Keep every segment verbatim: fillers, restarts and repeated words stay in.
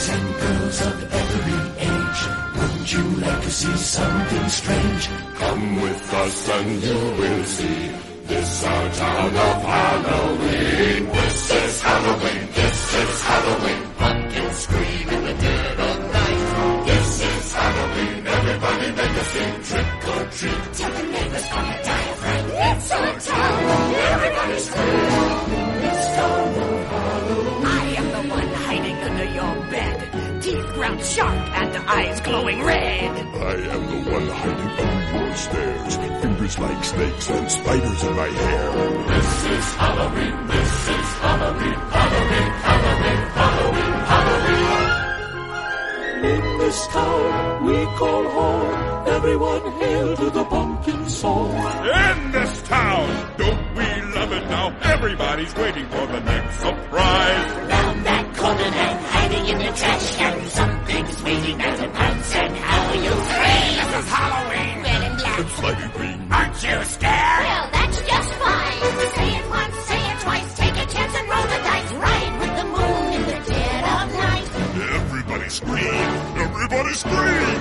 boys and girls of every age, wouldn't you like to see something strange? Come with us and you will see. This our town of Halloween. This is Halloween. This is Halloween. Pumpkins scream in the dead of night. This is Halloween. Everybody make a scene. Trick or treat. Tell the neighbors gonna die of fright. It's our town. Everybody scream. This town of Halloween. I am the one hiding under your bed. Teeth ground sharp and eyes glowing red. I am the one hiding under your stairs. Fingers like snakes and spiders in my hair. This is Halloween. This is Halloween. Halloween, Halloween, Halloween, Halloween. In this town we call home. Everyone hail to the pumpkin song. In this town, don't we love it now? Everybody's waiting for the next surprise. Round that corner and hiding in the trash can, something's waiting at the pounce, and how you scream. This is Halloween. Red and black. It's like green. Aren't you scared? Well, that's just fine. Say it once, say it twice, take a chance and roll the dice. Ride with the moon in the dead of night. Everybody scream. Everybody scream.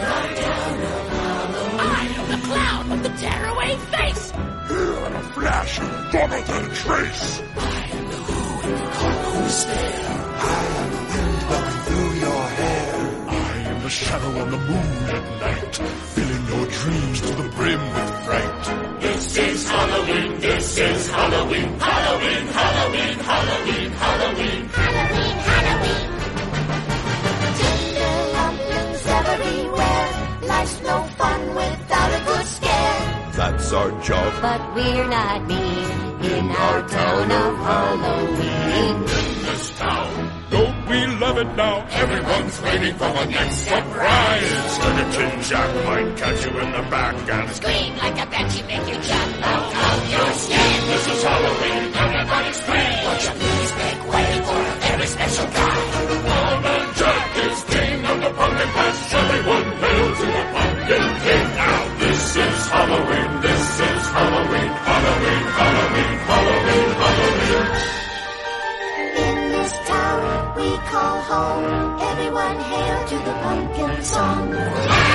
I am the clown with the tearaway face. Here in a flash, follow the trace. I am the who in the cold who stare. I am the wind blowing through your hair. I am the shadow on the moon at night, filling your dreams to the brim with fright. This is Halloween, this is Halloween. Halloween, Halloween, Halloween, Halloween. Halloween, Halloween. Tender lumpions everywhere. Life's no fun without a good scare. That's our job. But we're not mean in our town of Halloween. In this town, don't we love it now? Everyone's waiting for the next surprise. Skeleton Jack might catch you in the back and Scream like a banshee, make you jump out of your skin. this is Halloween. Everybody scream. Watch your please make way for a very special guy. Old Man Jack is king of the pumpkin patch. Everyone hail to the pumpkin king now. This is Halloween. This is Halloween. Halloween, Halloween, Halloween, Halloween. In this town we call home. Everyone hail to the pumpkin song.